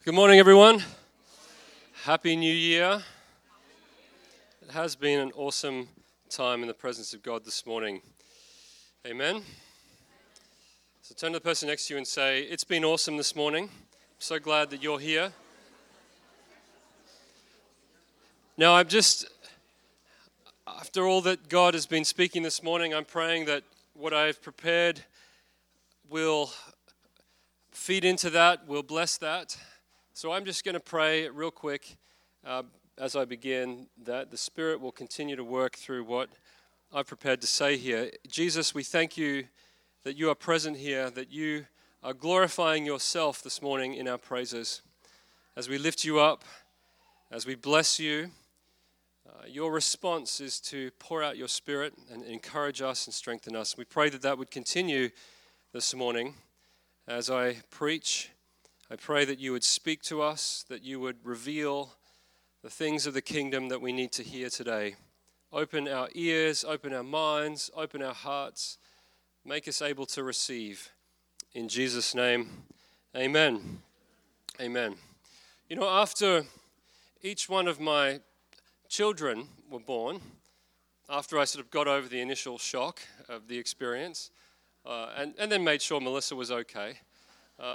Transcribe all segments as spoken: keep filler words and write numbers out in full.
Good morning, everyone. Happy New Year. It has been an awesome time in the presence of God this morning. Amen. So turn to the person next to you and say, it's been awesome this morning. I'm so glad that you're here. Now, I'm just, after all that God has been speaking this morning, I'm praying that what I've prepared will feed into that, will bless that. So I'm just going to pray real quick uh, as I begin that the Spirit will continue to work through what I've prepared to say here. Jesus, we thank you that you are present here, that you are glorifying yourself this morning in our praises. As we lift you up, as we bless you, uh, your response is to pour out your Spirit and encourage us and strengthen us. We pray that that would continue this morning as I preach. I pray that you would speak to us, that you would reveal the things of the kingdom that we need to hear today. Open our ears, open our minds, open our hearts. Make us able to receive. In Jesus' name, amen. Amen. You know, after each one of my children were born, after I sort of got over the initial shock of the experience, uh, and, and then made sure Melissa was okay, uh,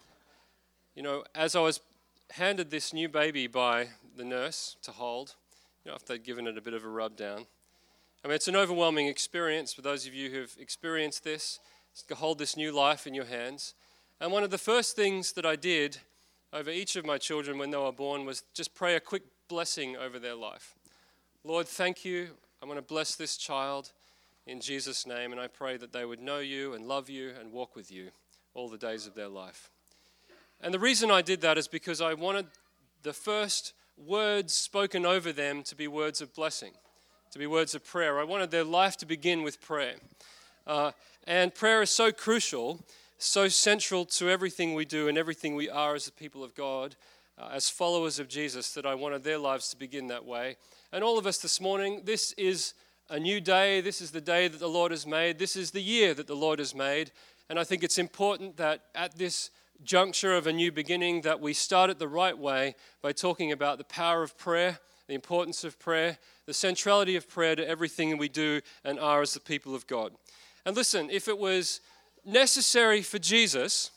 You know, as I was handed this new baby by the nurse to hold, you know, after they'd given it a bit of a rub down. I mean, it's an overwhelming experience for those of you who've experienced this, to hold this new life in your hands. And one of the first things that I did over each of my children when they were born was just pray a quick blessing over their life. Lord, thank you. I want to bless this child in Jesus' name, and I pray that they would know you and love you and walk with you all the days of their life. And the reason I did that is because I wanted the first words spoken over them to be words of blessing, to be words of prayer. I wanted their life to begin with prayer. Uh, and prayer is so crucial, so central to everything we do and everything we are as the people of God, uh, as followers of Jesus, that I wanted their lives to begin that way. And all of us this morning, this is a new day. This is the day that the Lord has made. This is the year that the Lord has made. And I think it's important that at this juncture of a new beginning that we start it the right way by talking about the power of prayer, the importance of prayer, the centrality of prayer to everything we do and are as the people of God. And listen, if it was necessary for Jesus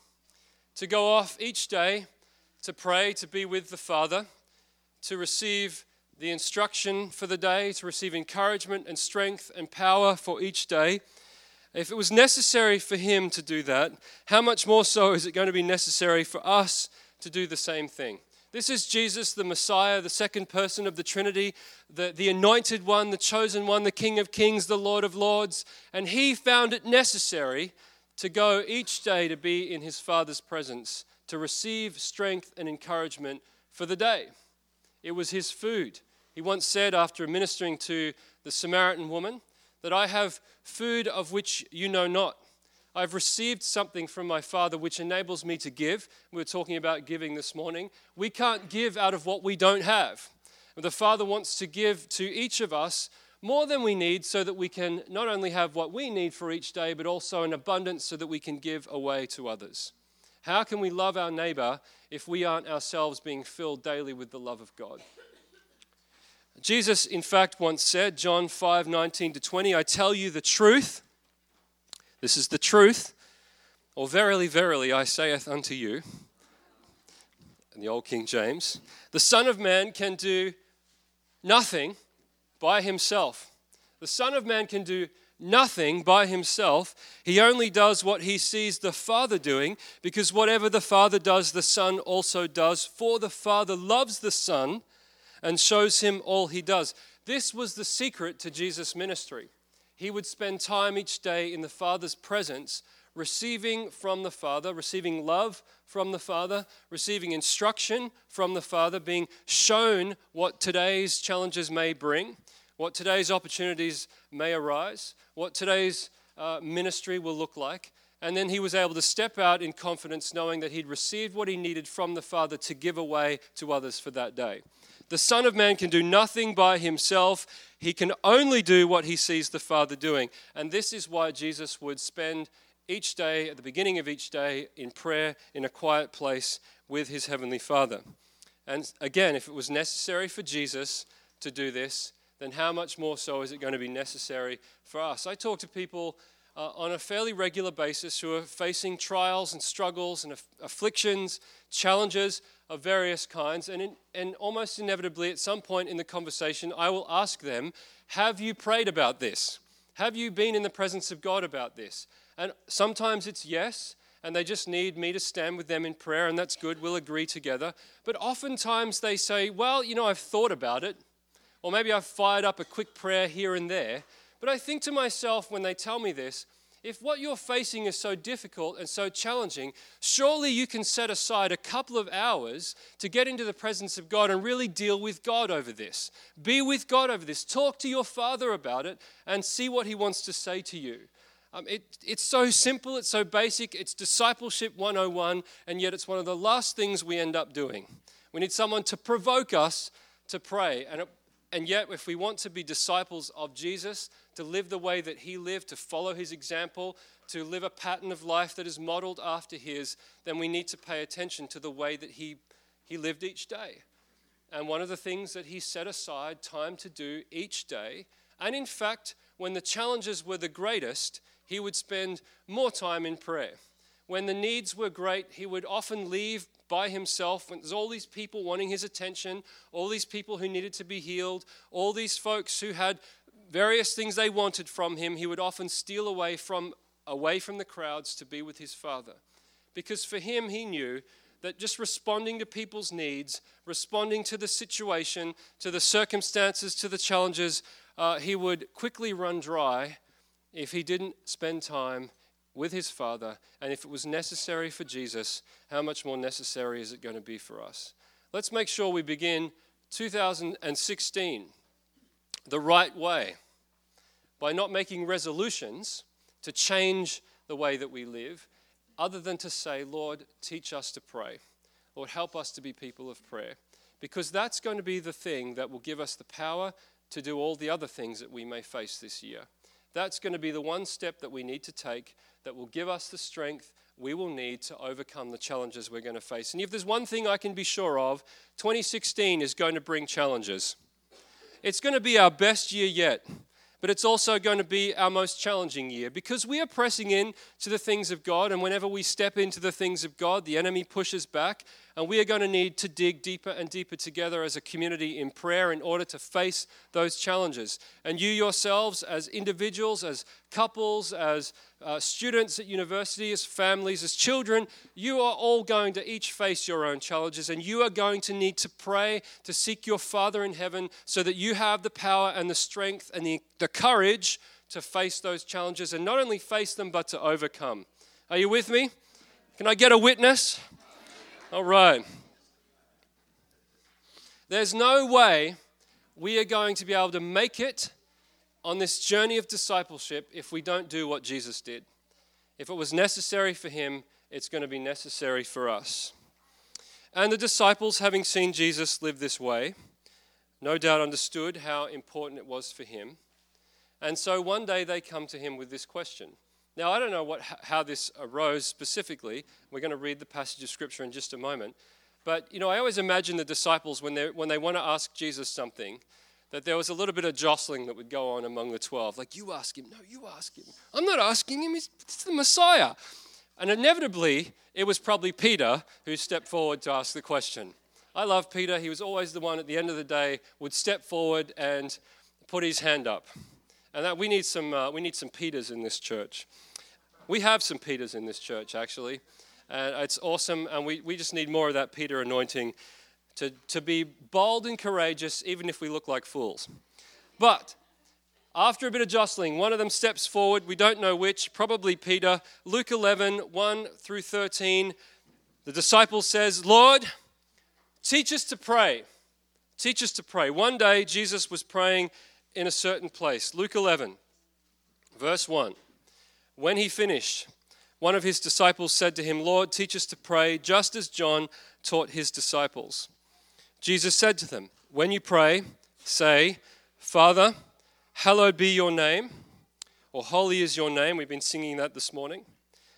to go off each day to pray, to be with the Father, to receive the instruction for the day, to receive encouragement and strength and power for each day, if it was necessary for him to do that, how much more so is it going to be necessary for us to do the same thing? This is Jesus, the Messiah, the second person of the Trinity, the, the anointed one, the chosen one, the King of Kings, the Lord of Lords. And he found it necessary to go each day to be in his Father's presence, to receive strength and encouragement for the day. It was his food. He once said, after ministering to the Samaritan woman, that I have food of which you know not. I've received something from my Father which enables me to give. We were talking about giving this morning. We can't give out of what we don't have. The Father wants to give to each of us more than we need so that we can not only have what we need for each day, but also an abundance so that we can give away to others. How can we love our neighbor if we aren't ourselves being filled daily with the love of God? Jesus, in fact, once said, John five, nineteen to twenty, I tell you the truth, this is the truth, or verily, verily, I saith unto you, in the old King James, the Son of Man can do nothing by himself. The Son of Man can do nothing by himself. He only does what he sees the Father doing, because whatever the Father does, the Son also does, for the Father loves the Son and shows him all he does. This was the secret to Jesus' ministry. He would spend time each day in the Father's presence, receiving from the Father, receiving love from the Father, receiving instruction from the Father, being shown what today's challenges may bring, what today's opportunities may arise, what today's uh, ministry will look like. And then he was able to step out in confidence, knowing that he'd received what he needed from the Father to give away to others for that day. The Son of Man can do nothing by himself. He can only do what he sees the Father doing. And this is why Jesus would spend each day, at the beginning of each day, in prayer, in a quiet place with his heavenly Father. And again, if it was necessary for Jesus to do this, then how much more so is it going to be necessary for us? I talk to people uh, on a fairly regular basis who are facing trials and struggles and aff- afflictions, challenges of various kinds, and, in, and almost inevitably at some point in the conversation, I will ask them, have you prayed about this? Have you been in the presence of God about this? And sometimes it's yes, and they just need me to stand with them in prayer, and that's good, we'll agree together. But oftentimes they say, well, you know, I've thought about it, or maybe I've fired up a quick prayer here and there. But I think to myself when they tell me this, if what you're facing is so difficult and so challenging, surely you can set aside a couple of hours to get into the presence of God and really deal with God over this. Be with God over this. Talk to your Father about it and see what he wants to say to you. Um, it, it's so simple, it's so basic, it's discipleship one oh one, and yet it's one of the last things we end up doing. We need someone to provoke us to pray. And, it, and yet, if we want to be disciples of Jesus, to live the way that he lived, to follow his example, to live a pattern of life that is modeled after his, then we need to pay attention to the way that he, he lived each day. And one of the things that he set aside time to do each day, and in fact, when the challenges were the greatest, he would spend more time in prayer. When the needs were great, he would often leave by himself when there's all these people wanting his attention, all these people who needed to be healed, all these folks who had various things they wanted from him. He would often steal away from away from the crowds to be with his Father. Because for him, he knew that just responding to people's needs, responding to the situation, to the circumstances, to the challenges, uh, he would quickly run dry if he didn't spend time with his Father. And if it was necessary for Jesus, how much more necessary is it going to be for us? Let's make sure we begin two thousand sixteen the right way by not making resolutions to change the way that we live, other than to say, Lord, teach us to pray. Lord, help us to be people of prayer. Because that's going to be the thing that will give us the power to do all the other things that we may face this year. That's going to be the one step that we need to take that will give us the strength we will need to overcome the challenges we're going to face. And if there's one thing I can be sure of, twenty sixteen is going to bring challenges. It's going to be our best year yet, but it's also going to be our most challenging year because we are pressing in to the things of God, and whenever we step into the things of God, the enemy pushes back, and we are going to need to dig deeper and deeper together as a community in prayer in order to face those challenges. And you yourselves, as individuals, as couples, as uh, students at university, as families, as children, you are all going to each face your own challenges, and you are going to need to pray to seek your Father in heaven so that you have the power and the strength and the, the courage to face those challenges, and not only face them, but to overcome. Are you with me? Can I get a witness? All right. There's no way we are going to be able to make it on this journey of discipleship if we don't do what Jesus did. If it was necessary for him, it's going to be necessary for us. And the disciples, having seen Jesus live this way, no doubt understood how important it was for him. And so one day they come to him with this question. Now, I don't know what, how this arose specifically. We're going to read the passage of Scripture in just a moment. But, you know, I always imagine the disciples, when they when they want to ask Jesus something, that there was a little bit of jostling that would go on among the twelve. Like, you ask him. No, you ask him. I'm not asking him. He's, it's the Messiah. And inevitably, it was probably Peter who stepped forward to ask the question. I love Peter. He was always the one at the end of the day would step forward and put his hand up. And that we need some uh, we need some Peters in this church. We have some Peters in this church, actually. And it's awesome, and we, we just need more of that Peter anointing to, to be bold and courageous, even if we look like fools. But after a bit of jostling, one of them steps forward. We don't know which, probably Peter. Luke eleven, one through thirteen. The disciple says, Lord, teach us to pray. Teach us to pray. One day, Jesus was praying in a certain place. Luke eleven, verse one. When he finished, one of his disciples said to him, Lord, teach us to pray, just as John taught his disciples. Jesus said to them, when you pray, say, Father, hallowed be your name, or holy is your name. We've been singing that this morning.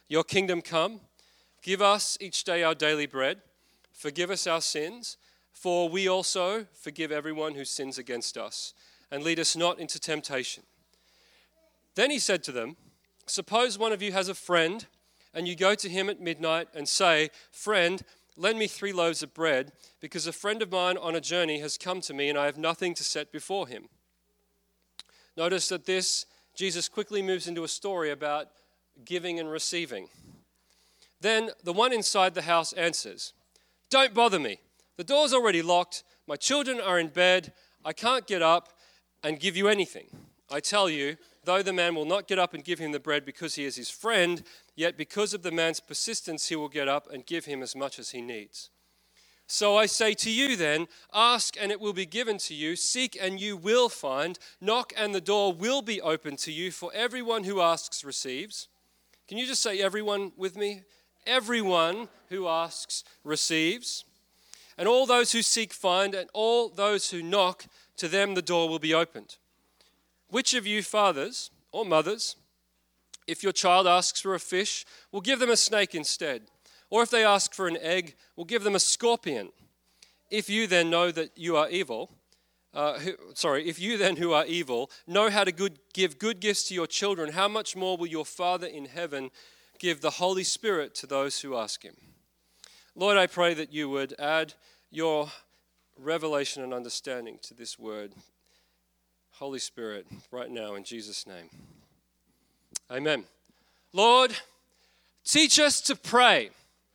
Your kingdom come. Give us each day our daily bread. Forgive us our sins, for we also forgive everyone who sins against us. And lead us not into temptation. Then he said to them, suppose one of you has a friend, and you go to him at midnight and say, friend, lend me three loaves of bread, because a friend of mine on a journey has come to me, and I have nothing to set before him. Notice that this, Jesus quickly moves into a story about giving and receiving. Then the one inside the house answers, don't bother me. The door's already locked. My children are in bed. I can't get up and give you anything. I tell you, though the man will not get up and give him the bread because he is his friend, yet because of the man's persistence, he will get up and give him as much as he needs. So I say to you then, ask and it will be given to you, seek and you will find, knock and the door will be opened to you, for everyone who asks receives. Can you just say everyone with me? Everyone who asks receives. And all those who seek find, and all those who knock, to them the door will be opened. Which of you fathers or mothers, if your child asks for a fish, will give them a snake instead? Or if they ask for an egg, will give them a scorpion? If you then know that you are evil, uh, who, sorry, if you then who are evil know how to good, give good gifts to your children, how much more will your Father in heaven give the Holy Spirit to those who ask him? Lord, I pray that you would add your revelation and understanding to this word. Holy Spirit, right now in Jesus' name. Amen. Lord, teach us to pray.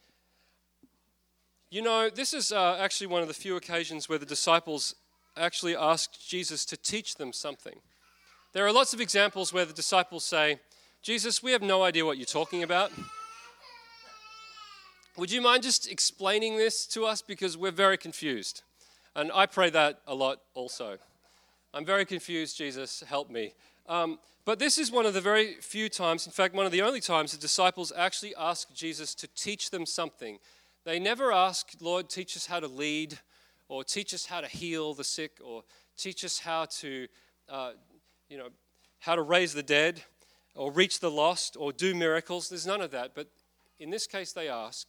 You know, this is uh, actually one of the few occasions where the disciples actually asked Jesus to teach them something. There are lots of examples where the disciples say, Jesus, we have no idea what you're talking about. Would you mind just explaining this to us, because we're very confused? And I pray that a lot also. I'm very confused, Jesus, help me. Um, but this is one of the very few times, in fact, one of the only times the disciples actually ask Jesus to teach them something. They never ask, Lord, teach us how to lead, or teach us how to heal the sick, or teach us how to, uh, you know, how to raise the dead, or reach the lost, or do miracles. There's none of that. But in this case, they ask,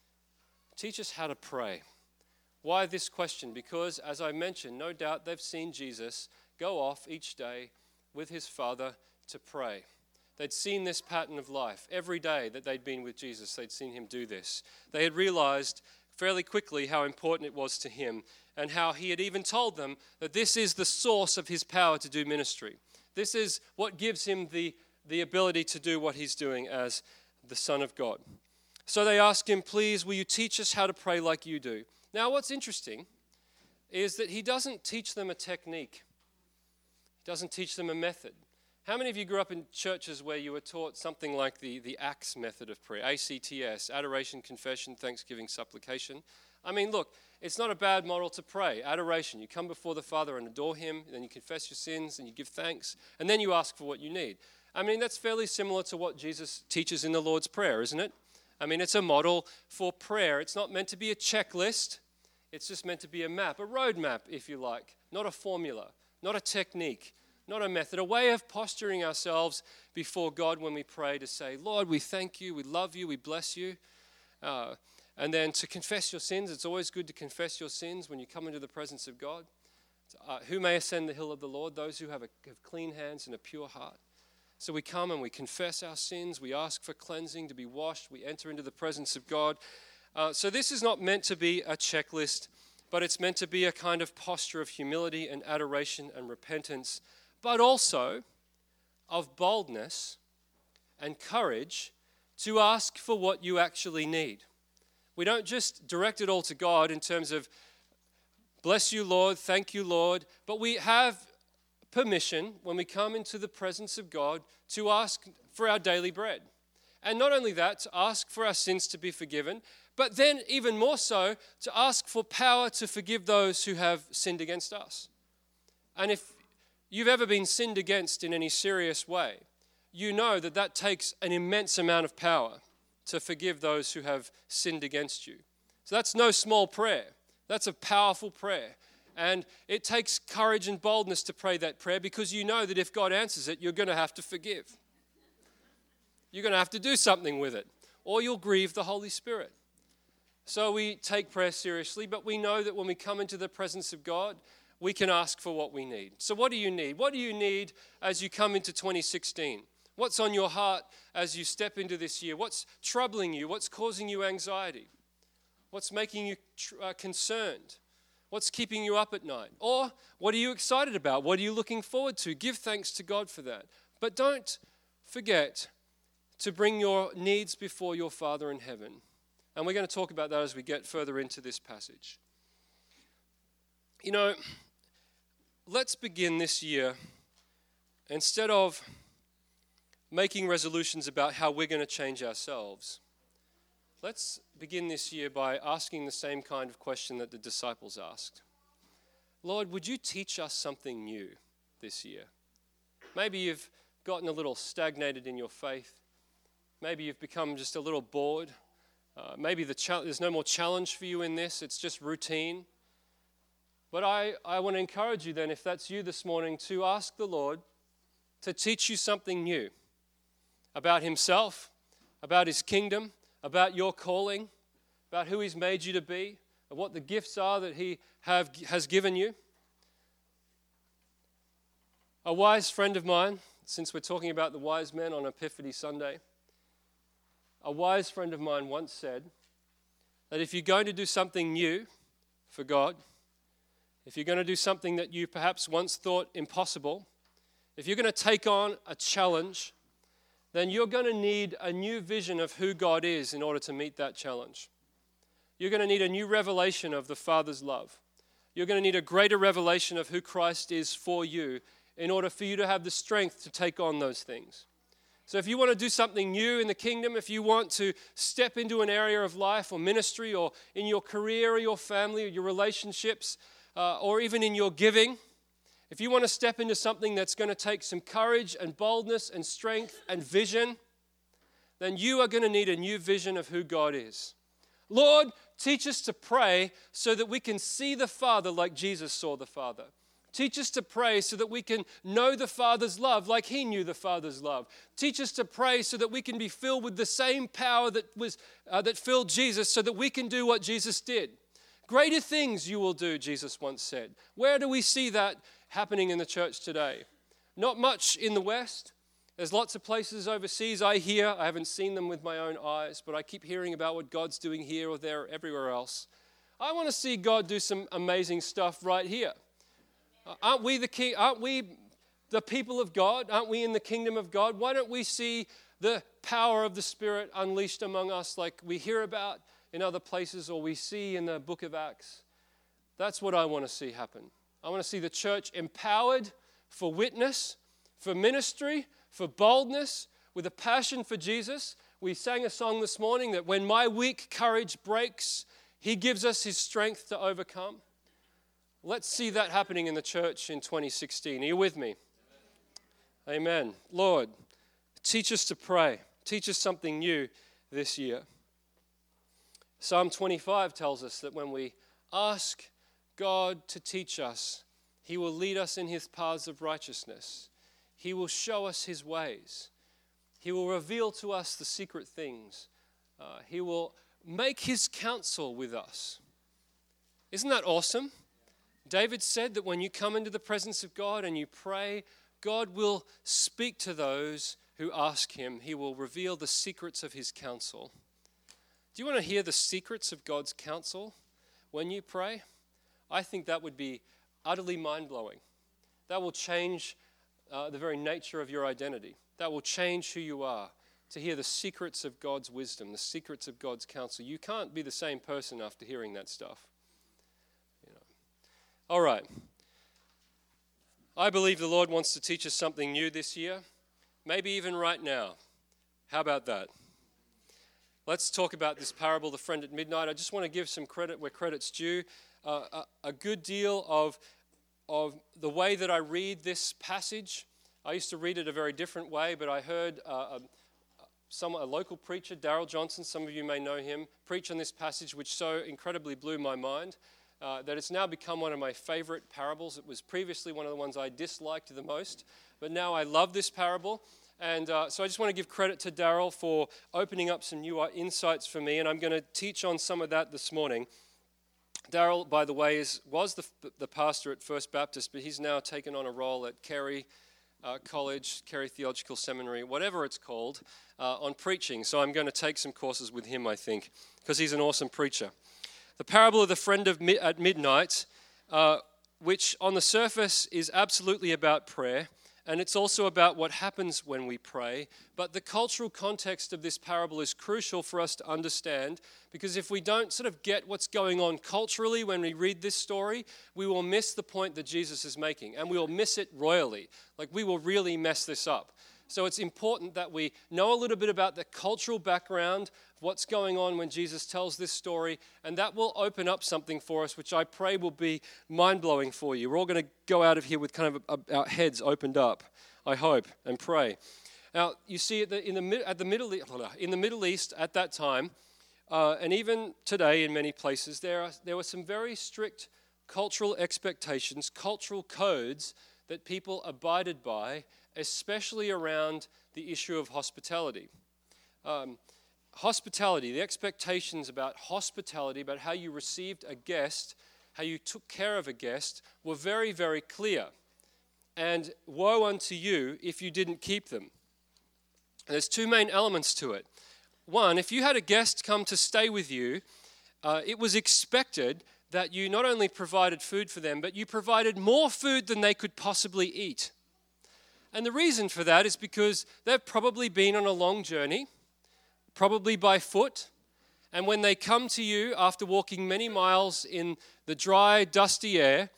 teach us how to pray. Why this question? Because, as I mentioned, no doubt they've seen Jesus go off each day with his Father to pray. They'd seen this pattern of life. Every day that they'd been with Jesus, they'd seen him do this. They had realized fairly quickly how important it was to him, and how he had even told them that this is the source of his power to do ministry. This is what gives him the, the ability to do what he's doing as the Son of God. So they ask him, please, will you teach us how to pray like you do? Now, what's interesting is that he doesn't teach them a technique. He doesn't teach them a method. How many of you grew up in churches where you were taught something like the, the ACTS method of prayer, A C T S, adoration, confession, thanksgiving, supplication? I mean, look, it's not a bad model to pray. Adoration, you come before the Father and adore him, then you confess your sins and you give thanks, and then you ask for what you need. I mean, that's fairly similar to what Jesus teaches in the Lord's Prayer, isn't it? I mean, it's a model for prayer. It's not meant to be a checklist. It's just meant to be a map, a road map, if you like, not a formula, not a technique, not a method, a way of posturing ourselves before God when we pray to say, Lord, we thank you, we love you, we bless you. Uh, and then to confess your sins. It's always good to confess your sins when you come into the presence of God. Uh, who may ascend the hill of the Lord? Those who have, a, have clean hands and a pure heart. So we come and we confess our sins. We ask for cleansing, to be washed. We enter into the presence of God. Uh, so this is not meant to be a checklist, but it's meant to be a kind of posture of humility and adoration and repentance, but also of boldness and courage to ask for what you actually need. We don't just direct it all to God in terms of, bless you, Lord, thank you, Lord, but we have permission when we come into the presence of God to ask for our daily bread. And not only that, to ask for our sins to be forgiven, but then even more so, to ask for power to forgive those who have sinned against us. And if you've ever been sinned against in any serious way, you know that that takes an immense amount of power to forgive those who have sinned against you. So that's no small prayer. That's a powerful prayer. And it takes courage and boldness to pray that prayer, because you know that if God answers it, you're going to have to forgive. You're going to have to do something with it, or you'll grieve the Holy Spirit. So we take prayer seriously, but we know that when we come into the presence of God, we can ask for what we need. So what do you need? What do you need as you come into twenty sixteen? What's on your heart as you step into this year? What's troubling you? What's causing you anxiety? What's making you uh, concerned? What's keeping you up at night? Or what are you excited about? What are you looking forward to? Give thanks to God for that. But don't forget to bring your needs before your Father in heaven. And we're going to talk about that as we get further into this passage. You know, let's begin this year, instead of making resolutions about how we're going to change ourselves, let's begin this year by asking the same kind of question that the disciples asked. Lord, would you teach us something new this year? Maybe you've gotten a little stagnated in your faith. Maybe you've become just a little bored. Uh, maybe the cha- there's no more challenge for you in this. It's just routine. But I, I want to encourage you then, if that's you this morning, to ask the Lord to teach you something new about himself, about his kingdom, about your calling, about who he's made you to be, and what the gifts are that he have, has given you. A wise friend of mine, since we're talking about the wise men on Epiphany Sunday, a wise friend of mine once said that if you're going to do something new for God, if you're going to do something that you perhaps once thought impossible, if you're going to take on a challenge, then you're going to need a new vision of who God is in order to meet that challenge. You're going to need a new revelation of the Father's love. You're going to need a greater revelation of who Christ is for you in order for you to have the strength to take on those things. So if you want to do something new in the kingdom, if you want to step into an area of life or ministry or in your career or your family or your relationships uh, or even in your giving, if you want to step into something that's going to take some courage and boldness and strength and vision, then you are going to need a new vision of who God is. Lord, teach us to pray so that we can see the Father like Jesus saw the Father. Teach us to pray so that we can know the Father's love like he knew the Father's love. Teach us to pray so that we can be filled with the same power that was uh, that filled Jesus, so that we can do what Jesus did. Greater things you will do, Jesus once said. Where do we see that happening in the church today? Not much in the West. There's lots of places overseas I hear. I haven't seen them with my own eyes, but I keep hearing about what God's doing here or there, everywhere else. I want to see God do some amazing stuff right here. Aren't we the king? Aren't we the people of God? Aren't we in the kingdom of God? Why don't we see the power of the Spirit unleashed among us like we hear about in other places or we see in the book of Acts? That's what I want to see happen. I want to see the church empowered for witness, for ministry, for boldness, with a passion for Jesus. We sang a song this morning that when my weak courage breaks, he gives us his strength to overcome. Let's see that happening in the church in twenty sixteen. Are you with me? Amen. Amen. Lord, teach us to pray. Teach us something new this year. Psalm twenty-five tells us that when we ask God to teach us, he will lead us in his paths of righteousness. He will show us his ways. He will reveal to us the secret things. Uh, he will make his counsel with us. Isn't that awesome? David said that when you come into the presence of God and you pray, God will speak to those who ask him. He will reveal the secrets of his counsel. Do you want to hear the secrets of God's counsel when you pray? I think that would be utterly mind-blowing. That will change uh, the very nature of your identity. That will change who you are, to hear the secrets of God's wisdom, the secrets of God's counsel. You can't be the same person after hearing that stuff. All right. I believe the Lord wants to teach us something new this year, maybe even right now. How about that? Let's talk about this parable, The Friend at Midnight. I just want to give some credit where credit's due. Uh, a, a good deal of, of the way that I read this passage. I used to read it a very different way, but I heard uh, a, some, a local preacher, Darrell Johnson, some of you may know him, preach on this passage, which so incredibly blew my mind. Uh, that it's now become one of my favorite parables. It was previously one of the ones I disliked the most, but now I love this parable. And uh, so I just want to give credit to Daryl for opening up some new insights for me, and I'm going to teach on some of that this morning. Daryl, by the way, is was the, the pastor at First Baptist, but he's now taken on a role at Carey uh, College, Carey Theological Seminary, whatever it's called, uh, on preaching. So I'm going to take some courses with him, I think, because he's an awesome preacher. The parable of the friend of mi- at midnight, uh, which on the surface is absolutely about prayer, and it's also about what happens when we pray. But the cultural context of this parable is crucial for us to understand, because if we don't sort of get what's going on culturally when we read this story, we will miss the point that Jesus is making, and we will miss it royally. Like, we will really mess this up. So it's important that we know a little bit about the cultural background, what's going on when Jesus tells this story, and that will open up something for us, which I pray will be mind-blowing for you. We're all going to go out of here with kind of a, our heads opened up, I hope, and pray. Now, you see, at the, in, the, at the Middle, in the Middle East at that time, uh, and even today in many places, there, are, there were some very strict cultural expectations, cultural codes that people abided by, especially around the issue of hospitality. Um, hospitality, the expectations about hospitality, about how you received a guest, how you took care of a guest, were very, very clear. And woe unto you if you didn't keep them. And there's two main elements to it. One, if you had a guest come to stay with you, uh, it was expected that you not only provided food for them, but you provided more food than they could possibly eat. And the reason for that is because they've probably been on a long journey, probably by foot, and when they come to you after walking many miles in the dry, dusty air,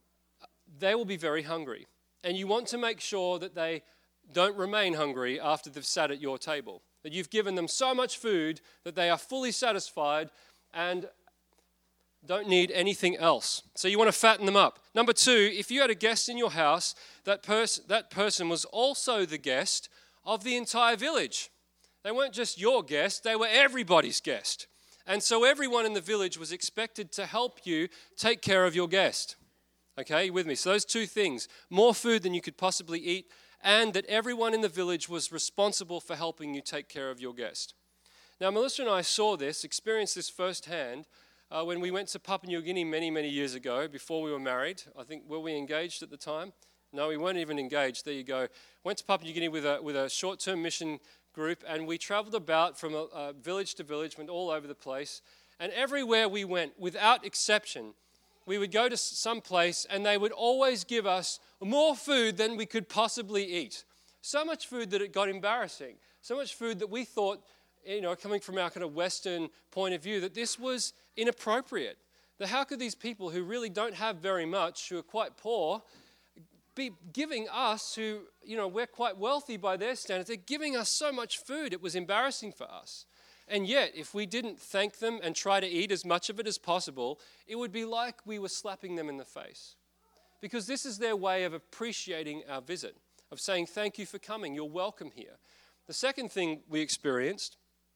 they will be very hungry. And you want to make sure that they don't remain hungry after they've sat at your table, that you've given them so much food that they are fully satisfied and don't need anything else. So you want to fatten them up. Number two, if you had a guest in your house, that, pers- that person was also the guest of the entire village. They weren't just your guest, they were everybody's guest. And so everyone in the village was expected to help you take care of your guest. Okay, you with me? So those two things, more food than you could possibly eat, and that everyone in the village was responsible for helping you take care of your guest. Now, Melissa and I saw this, experienced this firsthand, Uh, when we went to Papua New Guinea many, many years ago, before we were married. I think, were we engaged at the time? No, we weren't even engaged. There you go. Went to Papua New Guinea with a, with a short-term mission group, and we traveled about from a, a village to village, went all over the place. And everywhere we went, without exception, we would go to some place, and they would always give us more food than we could possibly eat. So much food that it got embarrassing. So much food that we thought, you know, coming from our kind of Western point of view, that this was inappropriate. That how could these people who really don't have very much, who are quite poor, be giving us, who, you know, we're quite wealthy by their standards, they're giving us so much food. It was embarrassing for us. And yet, if we didn't thank them and try to eat as much of it as possible, it would be like we were slapping them in the face. Because this is their way of appreciating our visit, of saying, thank you for coming, you're welcome here. The second thing we experienced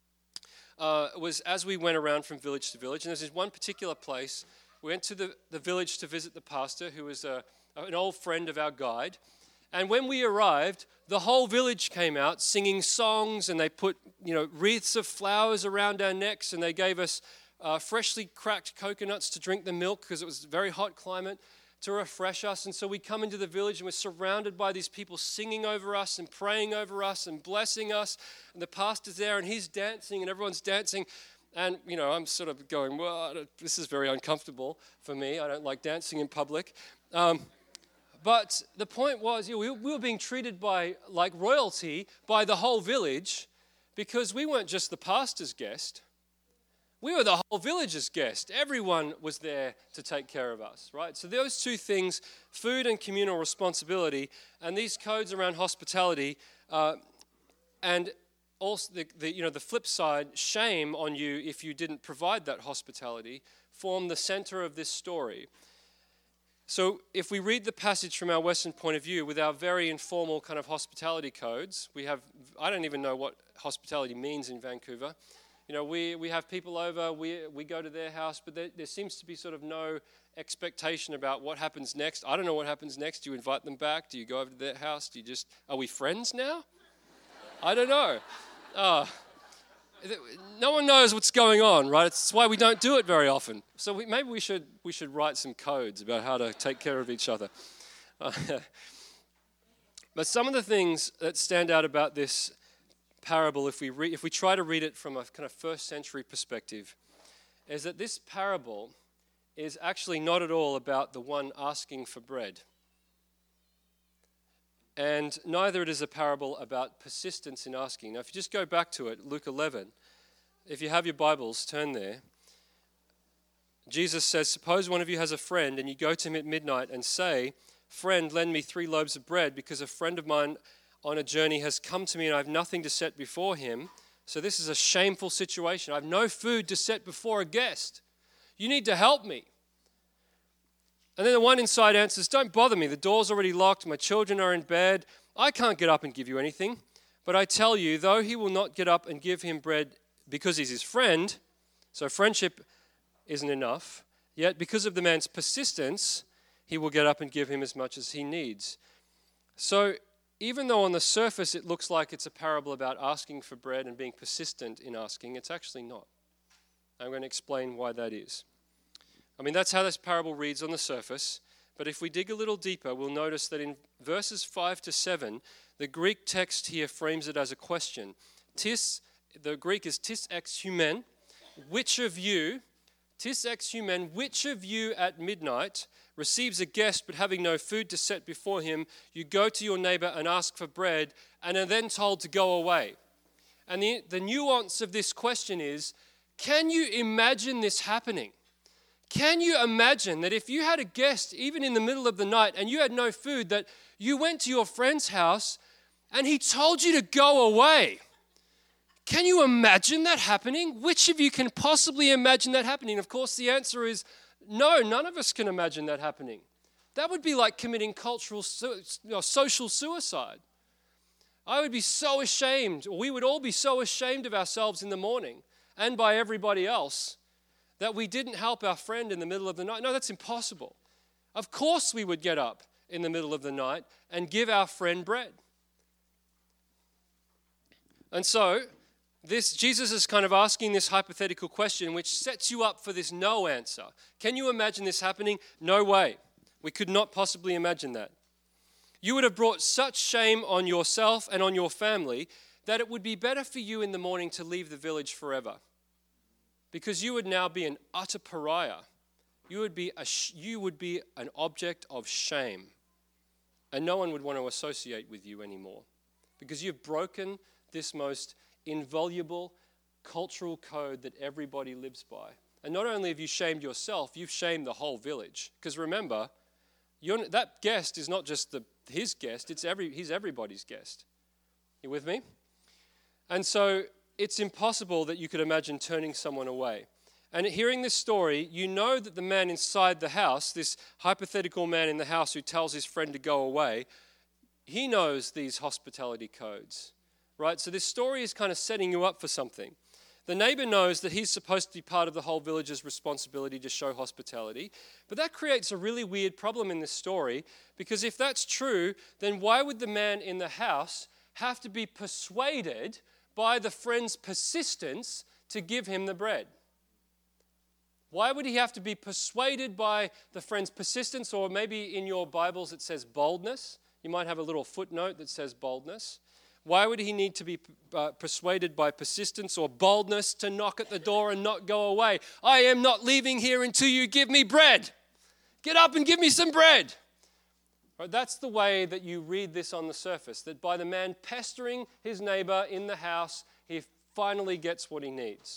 Uh, was as we went around from village to village, and there's this one particular place, we went to the, the village to visit the pastor, who was a, an old friend of our guide, and when we arrived, the whole village came out singing songs, and they put, you know, wreaths of flowers around our necks, and they gave us uh, freshly cracked coconuts to drink the milk, because it was a very hot climate, to refresh us. And so we come into the village and we're surrounded by these people singing over us and praying over us and blessing us. And the pastor's there and he's dancing and everyone's dancing. And, you know, I'm sort of going, well, this is very uncomfortable for me. I don't like dancing in public. Um, but the point was, you know, we, we were being treated by like royalty by the whole village, because we weren't just the pastor's guest. We were the whole village's guest. Everyone was there to take care of us, right? So those two things, food and communal responsibility, and these codes around hospitality, uh, and also the, the you know the flip side, shame on you if you didn't provide that hospitality, form the center of this story. So if we read the passage from our Western point of view with our very informal kind of hospitality codes, we have, I don't even know what hospitality means in Vancouver. You know, we, we have people over, we we go to their house, but there, there seems to be sort of no expectation about what happens next. I don't know what happens next. Do you invite them back? Do you go over to their house? Do you just, are we friends now? I don't know. Uh, no one knows what's going on, right? It's why we don't do it very often. So we, maybe we should we should write some codes about how to take care of each other. Uh, but some of the things that stand out about this parable, if we re- if we try to read it from a kind of first century perspective, is that this parable is actually not at all about the one asking for bread. And neither it is a parable about persistence in asking. Now, if you just go back to it, Luke eleven, if you have your Bibles, turn there. Jesus says, suppose one of you has a friend and you go to him at midnight and say, friend, lend me three loaves of bread because a friend of mine on a journey has come to me and I have nothing to set before him. So this is a shameful situation. I have no food to set before a guest. You need to help me. And then the one inside answers, don't bother me. The door's already locked. My children are in bed. I can't get up and give you anything. But I tell you, though he will not get up and give him bread because he's his friend, so friendship isn't enough, yet because of the man's persistence, he will get up and give him as much as he needs. So even though on the surface it looks like it's a parable about asking for bread and being persistent in asking, it's actually not. I'm going to explain why that is. I mean, that's how this parable reads on the surface, but if we dig a little deeper, we'll notice that in verses five to seven, the Greek text here frames it as a question. Tis, the Greek is tis ex humen, which of you, tis ex humen, which of you at midnight receives a guest but having no food to set before him, you go to your neighbor and ask for bread and are then told to go away. And the, the nuance of this question is, can you imagine this happening? Can you imagine that if you had a guest, even in the middle of the night, and you had no food, that you went to your friend's house and he told you to go away? Can you imagine that happening? Which of you can possibly imagine that happening? Of course, the answer is no, none of us can imagine that happening. That would be like committing cultural, su- or social suicide. I would be so ashamed, or we would all be so ashamed of ourselves in the morning and by everybody else that we didn't help our friend in the middle of the night. No, that's impossible. Of course we would get up in the middle of the night and give our friend bread. And so, this Jesus is kind of asking this hypothetical question which sets you up for this no answer. Can you imagine this happening? No way. We could not possibly imagine that. You would have brought such shame on yourself and on your family that it would be better for you in the morning to leave the village forever. Because you would now be an utter pariah. You would be a sh- you would be an object of shame. And no one would want to associate with you anymore. Because you've broken this most inviolable cultural code that everybody lives by. And not only have you shamed yourself, you've shamed the whole village. Because remember, you're, that guest is not just the, his guest, it's every, he's everybody's guest. You with me? And so it's impossible that you could imagine turning someone away. And hearing this story, you know that the man inside the house, this hypothetical man in the house who tells his friend to go away, he knows these hospitality codes, right? So this story is kind of setting you up for something. The neighbor knows that he's supposed to be part of the whole village's responsibility to show hospitality, but that creates a really weird problem in this story, because if that's true, then why would the man in the house have to be persuaded by the friend's persistence to give him the bread? Why would he have to be persuaded by the friend's persistence? Or maybe in your Bibles it says boldness. You might have a little footnote that says boldness. Why would he need to be uh, persuaded by persistence or boldness to knock at the door and not go away? I am not leaving here until you give me bread. Get up and give me some bread. Right, that's the way that you read this on the surface, that by the man pestering his neighbor in the house, he finally gets what he needs.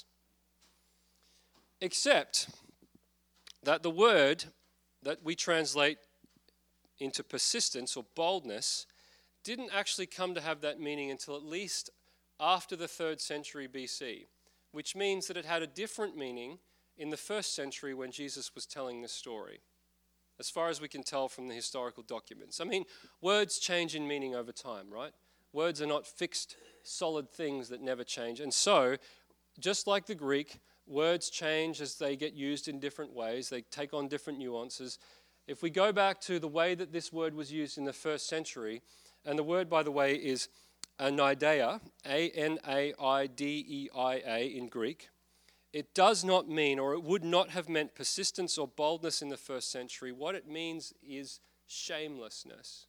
Except that the word that we translate into persistence or boldness didn't actually come to have that meaning until at least after the third century B C, which means that it had a different meaning in the first century when Jesus was telling this story, as far as we can tell from the historical documents. I mean, words change in meaning over time, right? Words are not fixed, solid things that never change. And so, just like the Greek, words change as they get used in different ways. They take on different nuances. If we go back to the way that this word was used in the first century, and the word, by the way, is anaideia, A N A I D E I A in Greek, it does not mean, or it would not have meant persistence or boldness in the first century. What it means is shamelessness.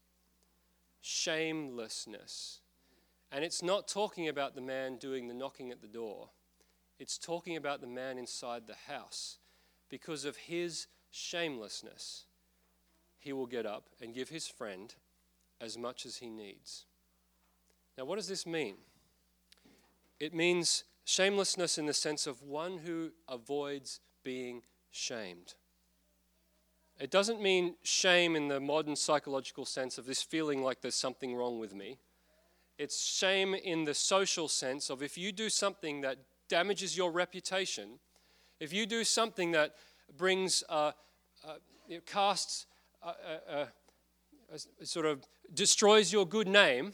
Shamelessness. And it's not talking about the man doing the knocking at the door. It's talking about the man inside the house. Because of his shamelessness, he will get up and give his friend as much as he needs. Now, what does this mean? It means shamelessness in the sense of one who avoids being shamed. It doesn't mean shame in the modern psychological sense of this feeling like there's something wrong with me. It's shame in the social sense of if you do something that damages your reputation, if you do something that brings, uh, uh, it casts, uh, uh, uh, uh, sort of destroys your good name,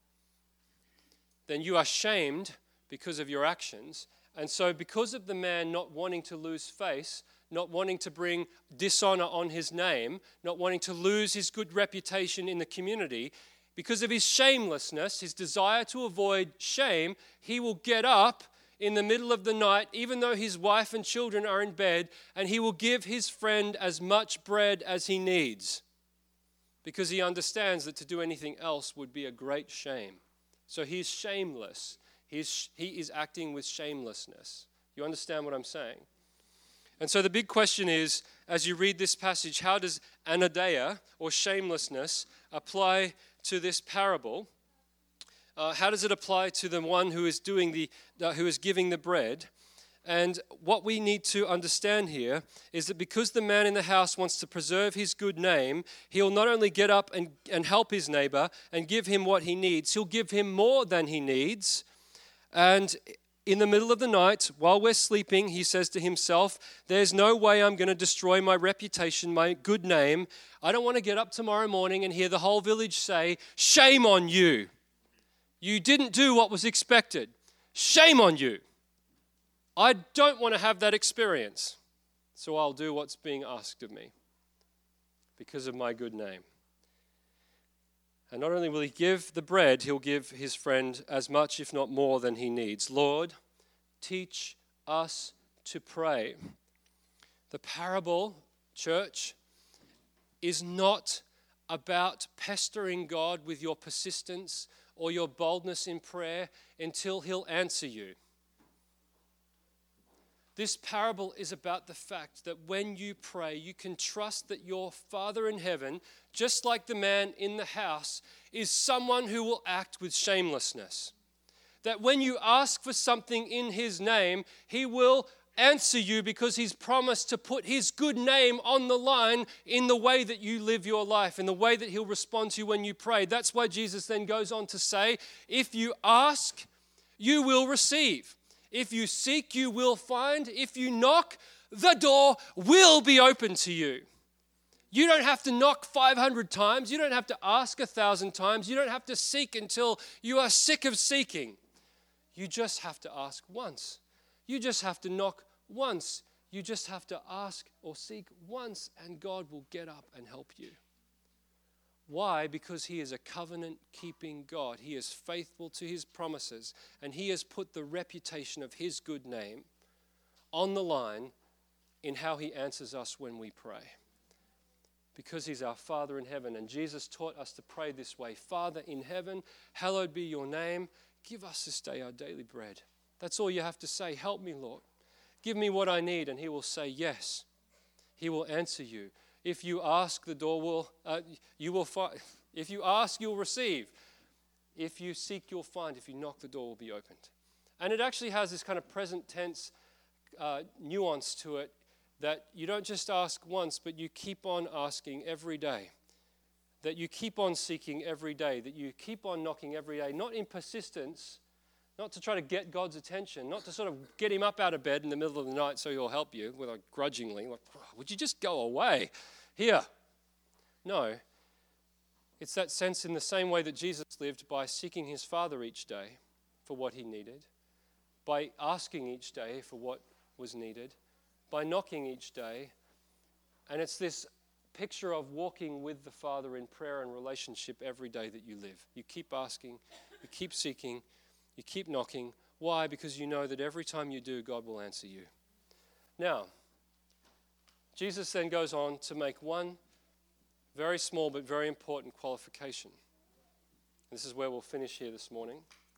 then you are shamed because of your actions. And so because of the man not wanting to lose face, not wanting to bring dishonor on his name, not wanting to lose his good reputation in the community, because of his shamelessness, his desire to avoid shame, he will get up in the middle of the night, even though his wife and children are in bed, and he will give his friend as much bread as he needs, because he understands that to do anything else would be a great shame. So he's shameless. He's, he is acting with shamelessness. You understand what I'm saying? And so the big question is, as you read this passage, how does anaideia, or shamelessness, apply to this parable? Uh, how does it apply to the one who is doing the, uh, who is giving the bread? And what we need to understand here is that because the man in the house wants to preserve his good name, he'll not only get up and, and help his neighbor and give him what he needs, he'll give him more than he needs. And in the middle of the night, while we're sleeping, he says to himself, there's no way I'm going to destroy my reputation, my good name. I don't want to get up tomorrow morning and hear the whole village say, shame on you. You didn't do what was expected. Shame on you. I don't want to have that experience, so I'll do what's being asked of me because of my good name. And not only will he give the bread, he'll give his friend as much, if not more, than he needs. Lord, teach us to pray. The parable, church, is not about pestering God with your persistence or your boldness in prayer until he'll answer you. This parable is about the fact that when you pray, you can trust that your Father in heaven, just like the man in the house, is someone who will act with shamelessness. That when you ask for something in his name, he will answer you because he's promised to put his good name on the line in the way that you live your life, in the way that he'll respond to you when you pray. That's why Jesus then goes on to say, if you ask, you will receive. If you seek, you will find. If you knock, the door will be open to you. You don't have to knock five hundred times. You don't have to ask a thousand times. You don't have to seek until you are sick of seeking. You just have to ask once. You just have to knock once. You just have to ask or seek once, and God will get up and help you. Why? Because he is a covenant-keeping God. He is faithful to his promises, and he has put the reputation of his good name on the line in how he answers us when we pray. Because he's our Father in heaven, and Jesus taught us to pray this way. Father in heaven, hallowed be your name. Give us this day our daily bread. That's all you have to say. Help me, Lord. Give me what I need, and he will say yes. He will answer you. If you ask, the door will, uh, you will find. If you ask, you'll receive. If you seek, you'll find. If you knock, the door will be opened. And it actually has this kind of present tense uh, nuance to it, that you don't just ask once, but you keep on asking every day. That you keep on seeking every day. That you keep on knocking every day. Not in persistence, not to try to get God's attention, not to sort of get him up out of bed in the middle of the night so he'll help you, like grudgingly, like, would you just go away? Here. No. It's that sense in the same way that Jesus lived, by seeking his Father each day for what he needed, by asking each day for what was needed, by knocking each day. And it's this picture of walking with the Father in prayer and relationship every day that you live. You keep asking, You keep seeking. You keep knocking. Why? Because you know that every time you do, God will answer you. Now, Jesus then goes on to make one very small but very important qualification. This is where we'll finish here this morning.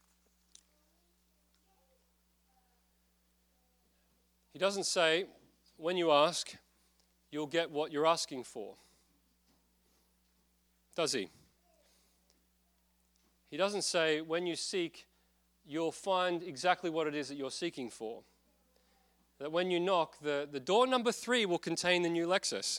He doesn't say, when you ask, you'll get what you're asking for. Does he? He doesn't say, when you seek, you'll find exactly what it is that you're seeking for. That when you knock, the, the door number three will contain the new Lexus.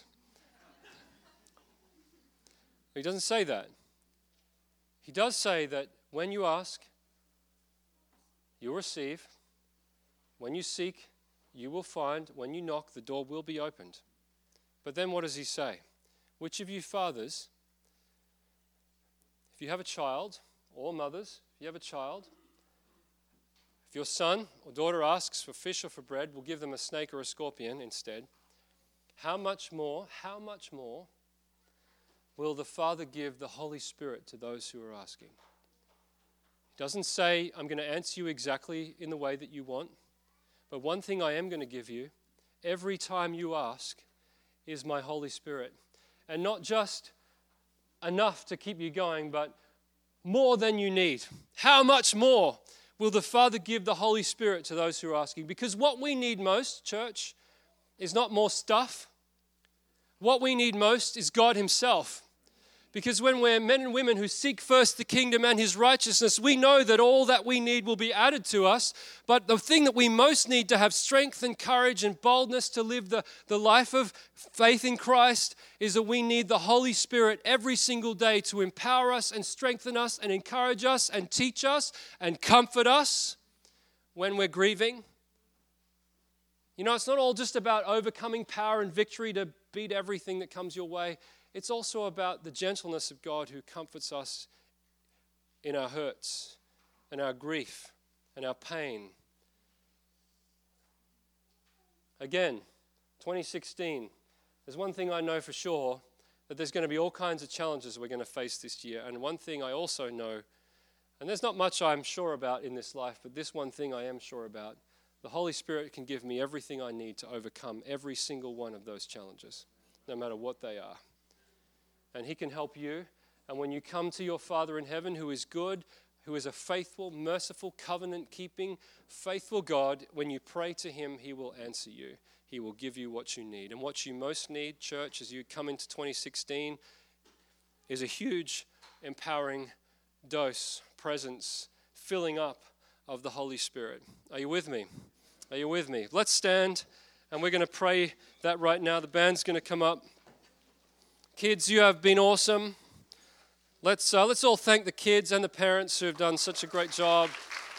He doesn't say that. He does say that when you ask, you'll receive. When you seek, you will find. When you knock, the door will be opened. But then what does he say? Which of you fathers, if you have a child, or mothers, if you have a child, if your son or daughter asks for fish or for bread, we'll give them a snake or a scorpion instead. How much more, how much more will the Father give the Holy Spirit to those who are asking? He doesn't say, I'm going to answer you exactly in the way that you want, but one thing I am going to give you every time you ask is my Holy Spirit. And not just enough to keep you going, but more than you need. How much more will the Father give the Holy Spirit to those who are asking? Because what we need most, church, is not more stuff. What we need most is God himself. Because when we're men and women who seek first the kingdom and his righteousness, we know that all that we need will be added to us. But the thing that we most need to have strength and courage and boldness to live the, the life of faith in Christ is that we need the Holy Spirit every single day to empower us and strengthen us and encourage us and teach us and comfort us when we're grieving. You know, it's not all just about overcoming power and victory to beat everything that comes your way. It's also about the gentleness of God who comforts us in our hurts and our grief and our pain. Again, twenty sixteen, there's one thing I know for sure, that there's going to be all kinds of challenges we're going to face this year. And one thing I also know, and there's not much I'm sure about in this life, but this one thing I am sure about, the Holy Spirit can give me everything I need to overcome every single one of those challenges, no matter what they are. And he can help you. And when you come to your Father in heaven, who is good, who is a faithful, merciful, covenant-keeping, faithful God, when you pray to him, he will answer you. He will give you what you need. And what you most need, church, as you come into twenty sixteen, is a huge, empowering dose, presence, filling up of the Holy Spirit. Are you with me? Are you with me? Let's stand, and we're going to pray that right now. The band's going to come up. Kids, you have been awesome. Let's uh, let's all thank the kids and the parents who have done such a great job.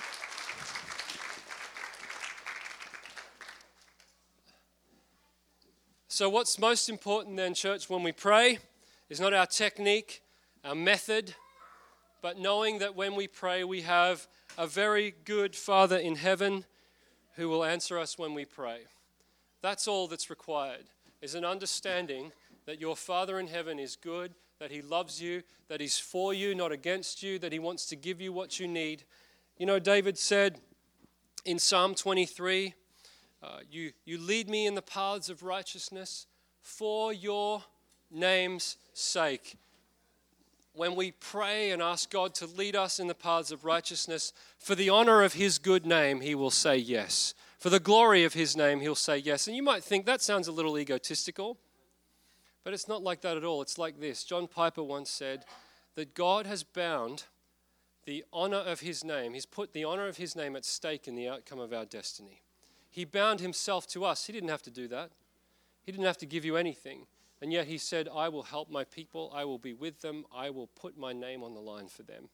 So what's most important then, church, when we pray is not our technique, our method, but knowing that when we pray we have a very good Father in heaven who will answer us when we pray. That's all that's required, is an understanding that your Father in heaven is good, that he loves you, that he's for you, not against you, that he wants to give you what you need. You know, David said in Psalm twenty-three, uh, you, you lead me in the paths of righteousness for your name's sake. When we pray and ask God to lead us in the paths of righteousness, for the honor of his good name, he will say yes. For the glory of his name, he'll say yes. And you might think that sounds a little egotistical. But it's not like that at all. It's like this. John Piper once said that God has bound the honor of his name. He's put the honor of his name at stake in the outcome of our destiny. He bound himself to us. He didn't have to do that. He didn't have to give you anything. And yet he said, I will help my people. I will be with them. I will put my name on the line for them.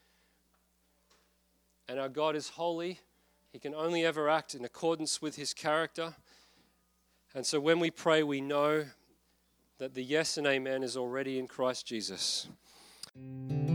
And our God is holy. He can only ever act in accordance with his character. And so when we pray, we know that the yes and amen is already in Christ Jesus.